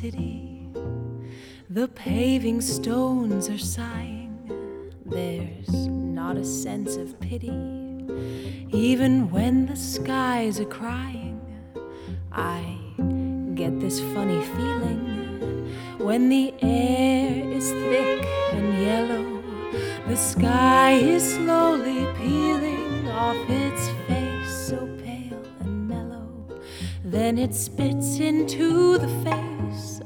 city. The paving stones are sighing, there's not a sense of pity. Even when the skies are crying, I get this funny feeling. When the air is thick and yellow, the sky is slowly peeling off its face, so pale and mellow. Then it spits into the face